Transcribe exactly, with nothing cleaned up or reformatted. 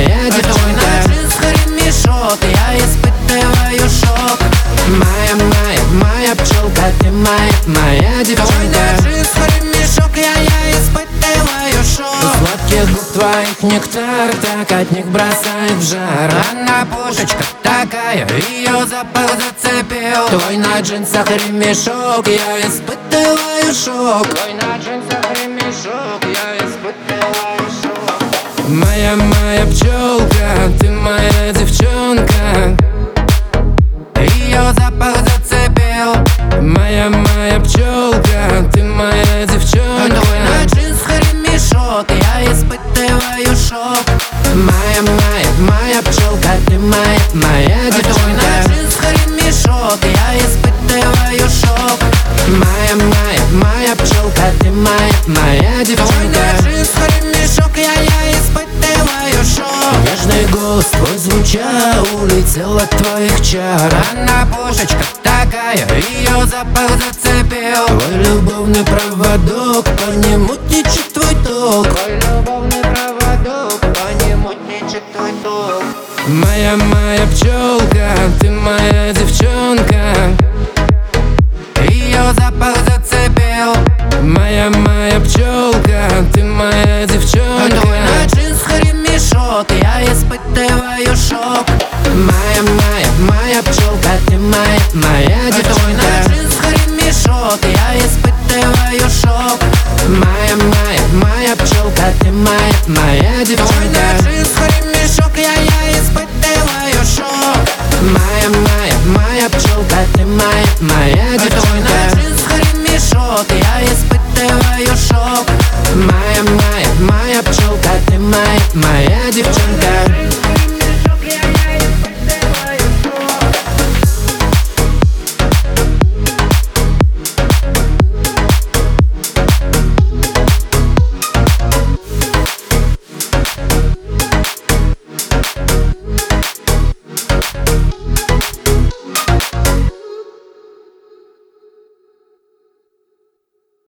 моя девчонка. Ремешок, я испытываю шок. Моя, моя, моя пчелка, ты моя, моя девчонка. Ремешок, я, я испытываю шок. Сладких губ твоих нектар, так от них бросает в жар. Она пушечка такая, ее запах зацепил. Твой на джинсах ремешок, я испытываю шок. Твой на джинсах ремешок, я испытываю шок. Моя, моя пчелка, ты моя девчонка. Ее запах зацепил. Моя, моя пчелка, ты моя девчонка. Твой на джинсах ремешок, я испытываю шок. Моя, моя, моя пчелка, ты моя, моя девчонка. Твой на джинсах ремешок, я испытываю шок. Моя, моя, моя пчелка, ты моя, моя девчонка. Твой на джинсах ремешок, я, я испытываю шок. Нежный голос твой звуча улетел от твоих чар. Она пушечка такая, ее запах зацепил. Твой любовный проводок, по нему течет твой ток. Твой любовный проводок, по нему течет твой ток. Моя, моя пчелка, ты моя девчонка. Ее запах зацепил. Моя, моя пчелка, ты моя девчонка. Твой на джинсах ремешок, я испытываю шок. Моя, моя, моя пчелка, ты моя, моя Твой девчонка. на джинсах ремешок, я испытываю шок. Моя, моя, моя пчелка, ты моя, моя Твой девчонка. на джинсах ремешок, я, я испытываю шок. Моя, моя, моя пчелка, ты моя, моя Твой девчонка. на джинсах ремешок, я испытываю шок. Моя, моя, моя пчелка, ты моя, моя